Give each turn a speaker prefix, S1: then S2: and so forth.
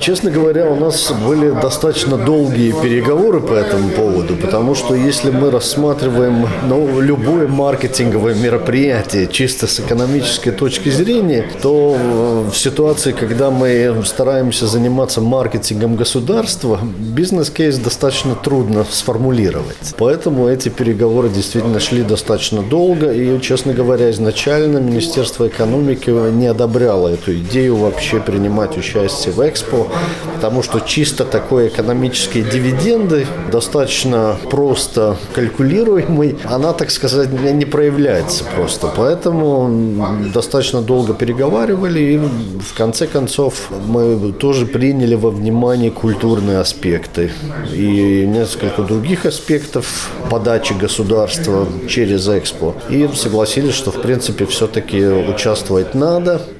S1: Честно говоря, у нас были достаточно долгие переговоры по этому поводу, потому что если мы рассматриваем любое маркетинговое мероприятие чисто с экономической точки зрения, то в ситуации, когда мы стараемся заниматься маркетингом государства, бизнес-кейс достаточно трудно сформулировать. Поэтому эти переговоры действительно шли достаточно долго, и, честно говоря, изначально Министерство экономики не одобряло эту идею вообще принимать участие в Экспо, потому что чисто такой экономические дивиденды, достаточно просто калькулируемый, она, так сказать, не проявляется просто. Поэтому достаточно долго переговаривали, и в конце концов мы тоже приняли во внимание культурные аспекты и несколько других аспектов подачи государства через Экспо. И согласились, что в принципе все-таки участвовать надо.